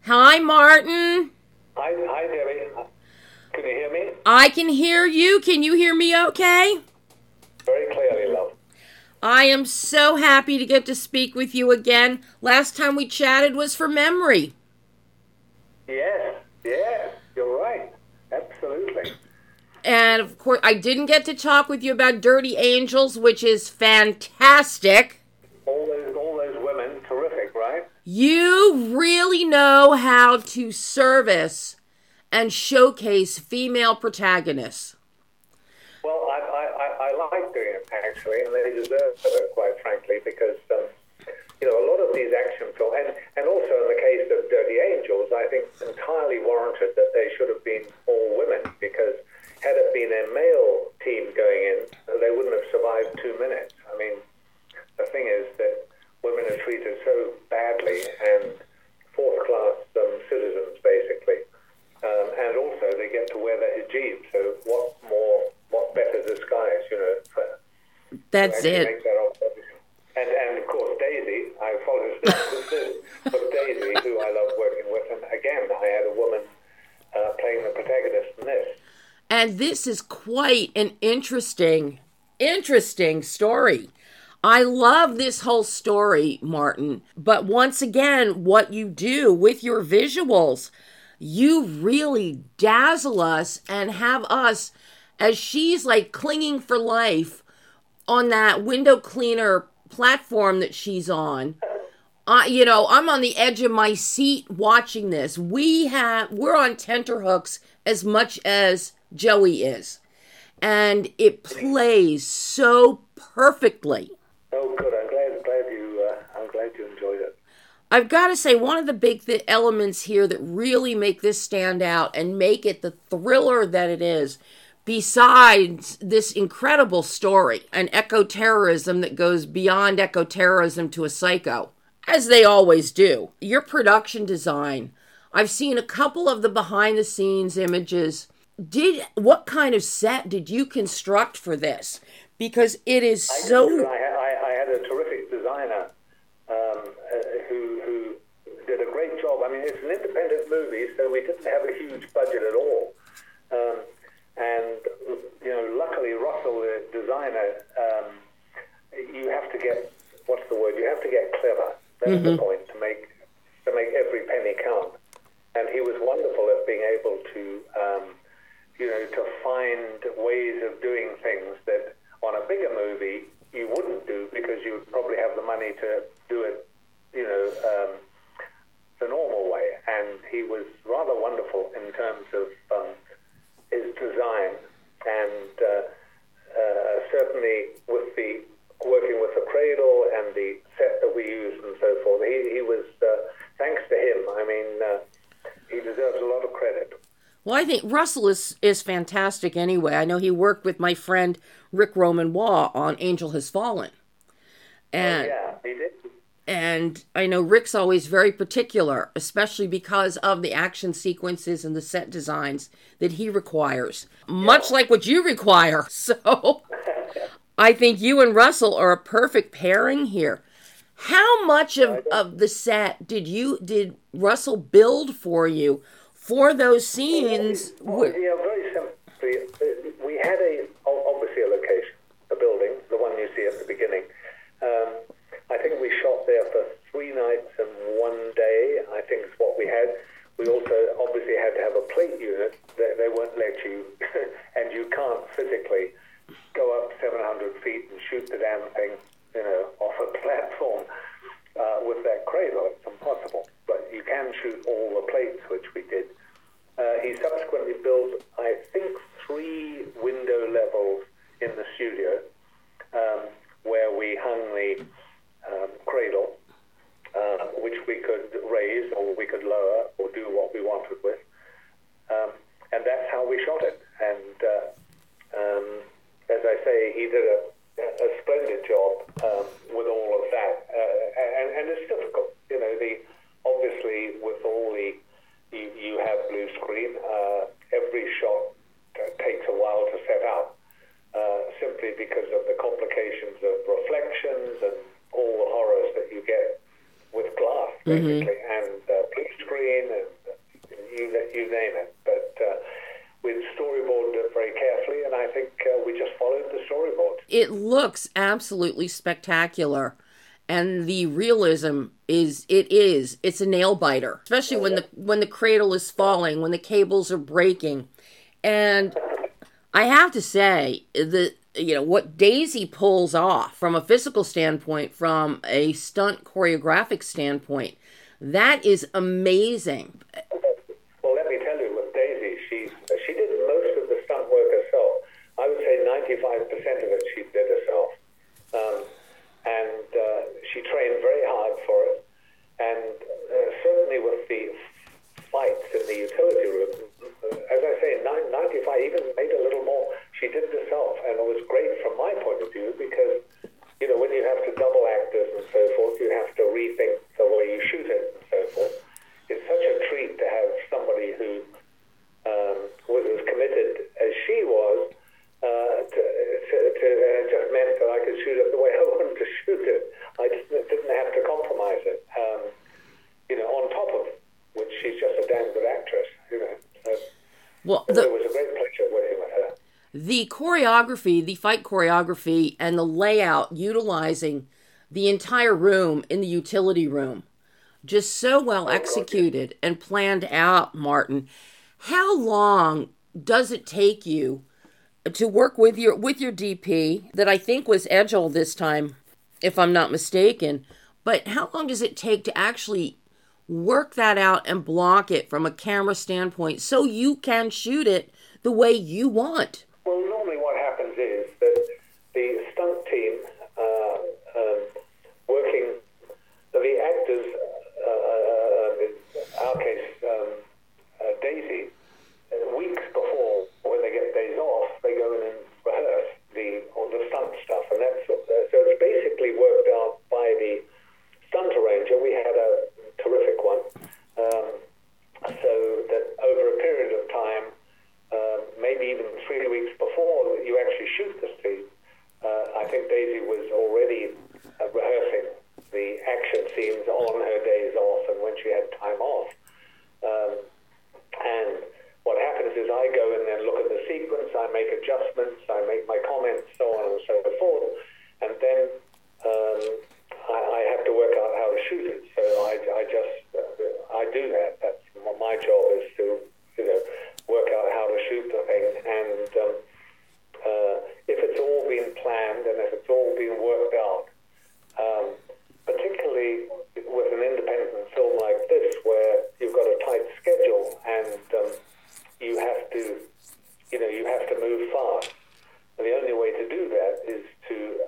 Hi, Martin. Hi, Debbie. Can you hear me? I can hear you. Can you hear me okay? Very clearly, love. I am so happy to get to speak with you again. Last time we chatted was for memory. Yes, you're right. Absolutely. And, of course, I didn't get to talk with you about Dirty Angels, which is fantastic. All those women, terrific, right? You really know how to service and showcase female protagonists. Well, I like doing it, actually, and they deserve it, quite frankly, because, a lot of these action films, and also in the case of Dirty Angels, I think it's entirely warranted that they should have been all women, because had it been a male team going in, they wouldn't have survived 2 minutes. I mean, the thing is that women are treated so badly and fourth-class citizens, basically. And also they get to wear the hijab, so what better disguise, That's to it. make that observation. And of course Daisy, I followed this with Daisy, who I love working with, and again I had a woman playing the protagonist in this. And this is quite an interesting story. I love this whole story, Martin. But once again, what you do with your visuals, you really dazzle us and have us, as she's like clinging for life on that window cleaner platform that she's on. I'm on the edge of my seat watching this. We're on tenterhooks as much as Joey is. And it plays so perfectly. Oh, good. I'm glad you enjoyed it. I've got to say, one of the big elements here that really make this stand out and make it the thriller that it is, besides this incredible story, an eco-terrorism that goes beyond eco-terrorism to a psycho, as they always do, your production design. I've seen a couple of the behind-the-scenes images. What kind of set did you construct for this? Because it is I had a terrific designer who did a great job. I mean, it's an independent movie, so we didn't have a huge budget at all. Luckily, Russell, the designer, you have to get, you have to get clever. That's the point, to make every penny count. And he was wonderful at being able to, to find ways of doing things that on a bigger movie you wouldn't do, because you would probably have the money to do it, the normal way. And he was rather wonderful in terms of his design, and certainly with the working with the cradle and the set that we used and so forth. He was, thanks to him, I mean, he deserves a lot of credit. Well, I think Russell is fantastic anyway. I know he worked with my friend Rick Romanois on Angel Has Fallen. And, yeah, he did. And I know Rick's always very particular, especially because of the action sequences and the set designs that he requires. Much like what you require. So I think you and Russell are a perfect pairing here. How much of the set did Russell build for you for those scenes? Very simply, we had obviously a location, a building, the one you see at the beginning. I think we shot there for 3 nights and 1 day, I think is what we had. We also obviously had to have a plate unit. They won't let you, and you can't physically go up 700 feet and shoot the damn thing, off a platform with that cradle. It's impossible. But you can shoot all the plates, which we did. He subsequently built, I think, 3 window levels in the studio, where we hung the cradle, which we could raise or we could lower or do what we wanted with. And that's how we shot it. And as I say, he did a splendid job with all of that. And it's difficult. Obviously, with all you have blue screen, every shot takes a while to set up, simply because of the complications of reflections and all the horrors that you get with glass, basically, and blue screen screen, and you name it. But we'd storyboarded it very carefully, and I think we just followed the storyboard. It looks absolutely spectacular. And the realism it's a nail biter, especially when the cradle is falling, when the cables are breaking. And I have to say what Daisy pulls off from a physical standpoint, from a stunt choreographic standpoint, that is amazing. Well, let me tell you, with Daisy, she did most of the stunt work herself. I would say 95% of it she did herself. And she trained very hard for it. And certainly with the fights in the utility room, as I say, 95, even made a little more, she did it herself. And it was great from my point of view because, when you have to double actors and so forth, you have to rethink the way you shoot it and so forth. It's such a treat to have somebody who was as committed as she was. It just meant that I could shoot it the way I wanted to shoot it. I just didn't have to compromise it. On top of which she's just a damn good actress. Well, it was a great pleasure working with her. The choreography, the fight choreography, and the layout utilizing the entire room in the utility room, just so well executed and planned out, Martin. How long does it take you to work with your DP, that I think was Edgel this time, if I'm not mistaken? But how long does it take to actually work that out and block it from a camera standpoint so you can shoot it the way you want? Well, normally what happens is that the stunt team working, the actors, in our case, Daisy, weeks before, when they get days off, they go in and rehearse the stunt stuff, and so it's basically worked out by the stunt arranger. We had a terrific one, so that over a period of time, maybe even 3 weeks before you actually shoot the scene, I think Daisy was already rehearsing the action scenes on her days off and when she had time off. And what happens is I go in and look at the sequence, I make adjustments, I make my comments, so on and so forth, and then I have to work out how to shoot it. So I do that. That's my job, is to work out how to shoot the thing. And if it's all been planned and if it's all been worked out, particularly with an independent film like this, where you've got a tight schedule and you have to move fast. And the only way to do that is to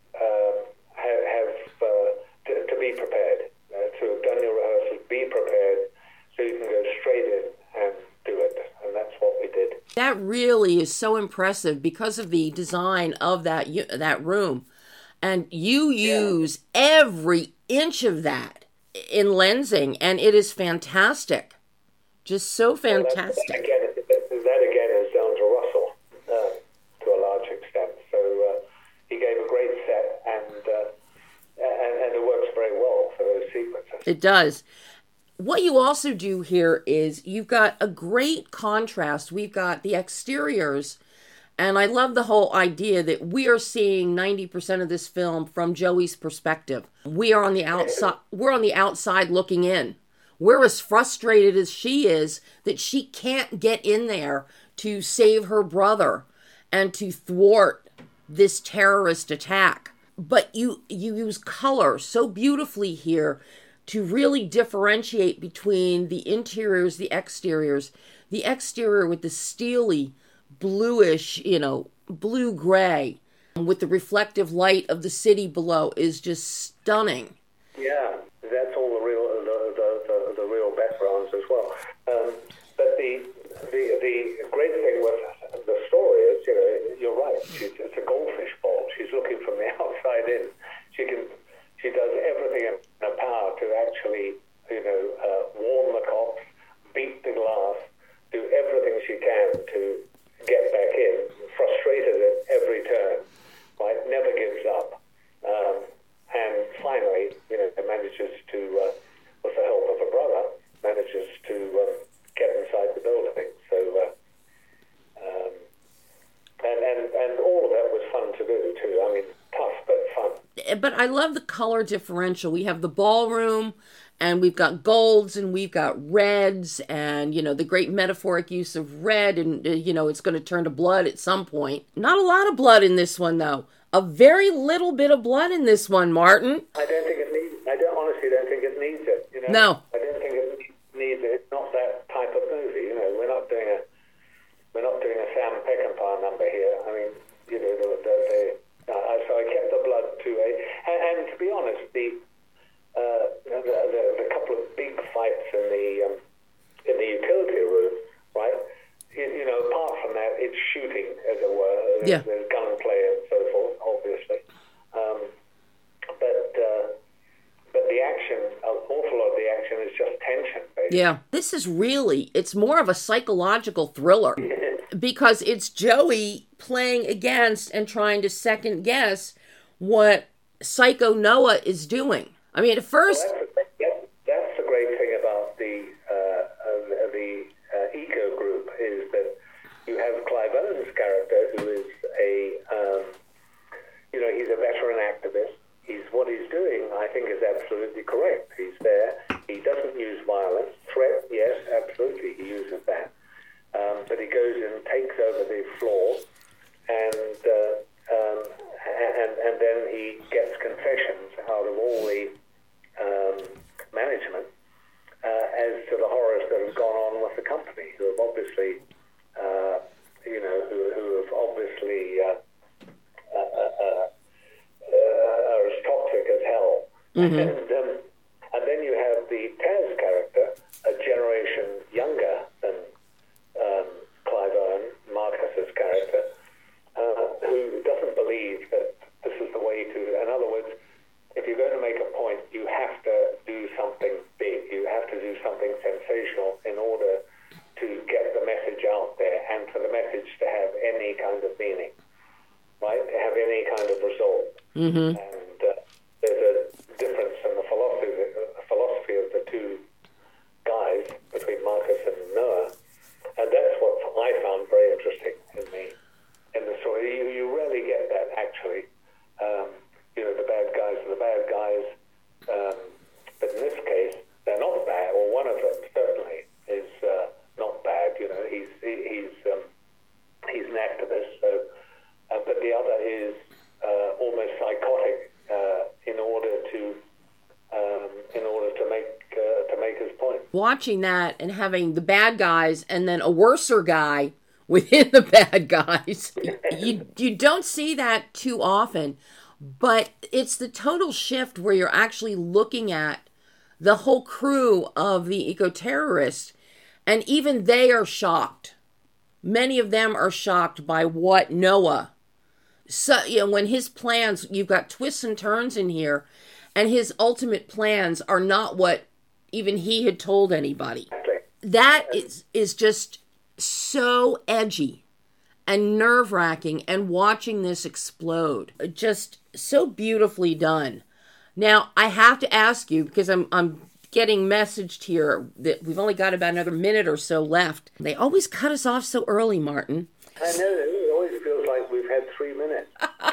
to be prepared, to have done your rehearsals, be prepared, so you can go straight in and do it. And that's what we did. That really is so impressive because of the design of that room. And you use every inch of that in lensing, and it is fantastic. Just so fantastic. That again is down to Russell to a large extent. So he gave a great set, and it works very well for those sequences. It does. What you also do here is you've got a great contrast. We've got the exteriors, and I love the whole idea that we are seeing 90% of this film from Joey's perspective. We are on the outside. We're on the outside looking in. We're as frustrated as she is that she can't get in there to save her brother and to thwart this terrorist attack. But you use color so beautifully here to really differentiate between the interiors, the exteriors. The exterior with the steely, bluish, blue-gray, with the reflective light of the city below is just stunning. Yeah, that's all the real backgrounds as well. But the great thing with the story is, you're right. It's a goldfish bowl. She's looking from the outside in. She does everything in her power to actually, warn the cops, beat the glass, do everything she can to get back in. Frustrated at every turn, right? Never gives up. And finally, manages to, with the help of her brother, manages but I love the color differential. We have the ballroom, and we've got golds, and we've got reds, and, the great metaphoric use of red, and, it's going to turn to blood at some point. Not a lot of blood in this one, though. A very little bit of blood in this one, Martin. I honestly don't think it needs it. No. I don't think it needs it. It's not that type of movie. We're not doing a Sam Peckinpah number here. I mean, so I kept the blood to and to be honest, the couple of big fights in the utility room, right? Apart from that, it's shooting, as it were. Yeah. There's gunplay and so forth, obviously. But the action, an awful lot of the action is just tension, basically. Yeah. This is it's more of a psychological thriller because it's Joey playing against and trying to second guess what Psycho Noah is doing. I mean, at first... Well, that's the great thing about the Eco group is that you have Clive Owen's character, who is he's a veteran activist. What he's doing, I think, is absolutely correct. He's there. He doesn't use violence. Threat, yes, absolutely, he uses that. But he goes and takes over the floor, and then he gets confessions out of all the management as to the horrors that have gone on with the company, who have obviously, who have obviously are as toxic as hell. Mm-hmm. And then you have the Taz character, a generation younger than Clive Owen, Marcus's character, who doesn't believe that this is the way to. In other words, if you're going to make a point, you have to do something big. You have to do something sensational in order to get the message out there and for the message to have any kind of meaning, right? To have any kind of result. Mm-hmm. And there's a difference in the philosophy of the two guys between Marcus and Noah, and that's what I found very interesting in the story. You rarely get that, actually. The bad guys are the bad guys, but in this case, they're not bad. Or one of them certainly is not bad. He's an activist. So, but the other is almost psychotic in order to make his point. Watching that and having the bad guys and then a worser guy within the bad guys, you don't see that too often. But it's the total shift where you're actually looking at the whole crew of the eco-terrorists, and even they are shocked. Many of them are shocked by what Noah. So, when his plans, you've got twists and turns in here, and his ultimate plans are not what even he had told anybody. That is just so edgy and nerve-wracking, and watching this explode, just so beautifully done. Now, I have to ask you, because I'm getting messaged here that we've only got about another minute or so left. They always cut us off so early, Martin. I know, it always feels like we've had 3 minutes.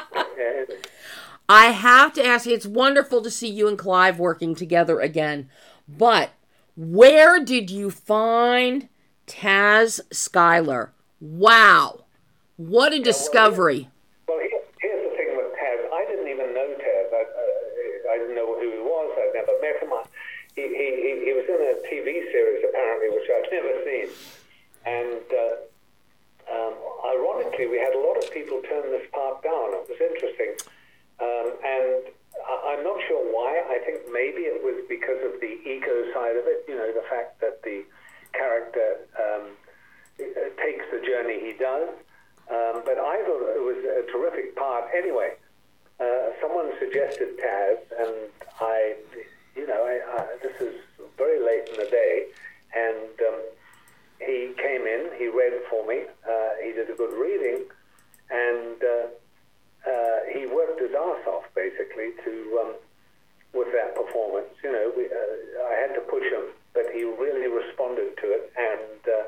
I have to ask you, it's wonderful to see you and Clive working together again, but where did you find Taz Skylar? Wow. What a discovery. Well, here's the thing with Taz. I didn't even know Taz. I didn't know who he was. I'd never met him. He was in a TV series, apparently, which I've never seen. And ironically, we had a lot of people turn this part down. It was interesting. And I'm not sure why. I think maybe it was because of the ego side of it, the fact that the character takes the journey he does. But I thought it was a terrific part. Anyway, someone suggested Taz, and I this is very late in the day, and he came in, he read for me, he did a good reading, and he worked his ass off, basically, with that performance. I had to push him, but he really responded to it, and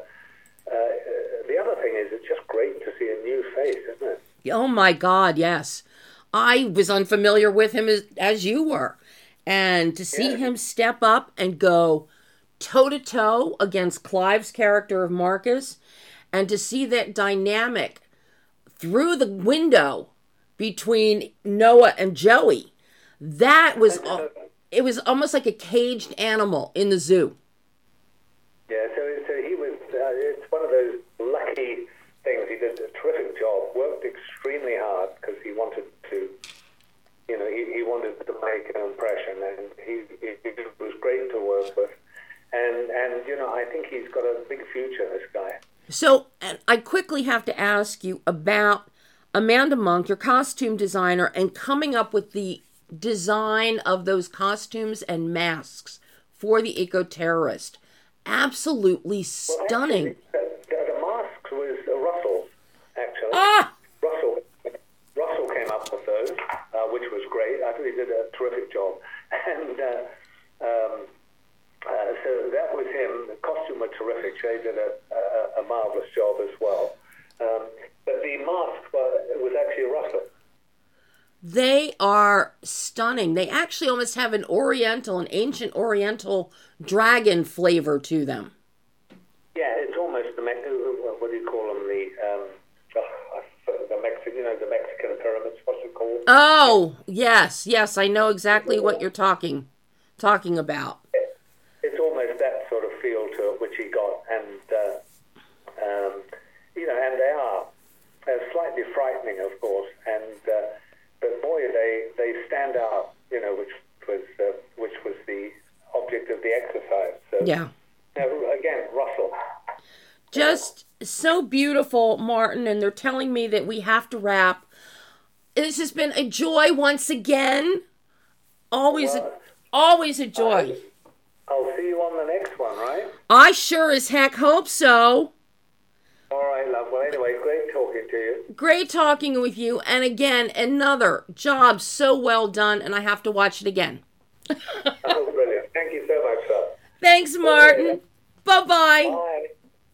the other thing is, it's just great to see a new face, isn't it? Oh my God, yes. I was unfamiliar with him as you were. And to see him step up and go toe-to-toe against Clive's character of Marcus, and to see that dynamic through the window between Noah and Joey, it was almost like a caged animal in the zoo. Yeah, so he was, it's one of those lucky things. He did a terrific job, worked extremely hard because he wanted to, he wanted to make an impression, and he was great to work with. And I think he's got a big future, this guy. So, and I quickly have to ask you about Amanda Monk, your costume designer, and coming up with the design of those costumes and masks for the eco-terrorist. Absolutely stunning. Well, actually, the mask was Russell's, actually. Ah! Russell came up with those, which was great. I think he did a terrific job. And so that was him. The costume was terrific. They did a marvelous job as well. But the mask was actually Russell. They are stunning. They actually almost have an ancient Oriental dragon flavor to them. Yeah, it's almost what do you call them? The Mexican pyramids. What's it called? Oh, yes, I know exactly what you're talking about. It's almost that sort of feel to it, which he got, and and they are slightly frightening, of course, and but boy, they stand out, which was the object of the exercise. So, yeah. Again, Russell. Just so beautiful, Martin, and they're telling me that we have to wrap. This has been a joy once again. Always a joy. I'll see you on the next one, right? I sure as heck hope so. All right, love. Well, anyway, great talking to you. Great talking with you. And again, another job so well done, and I have to watch it again. Oh, brilliant. Thank you so much, sir. Thanks, Martin. Bye-bye. Bye.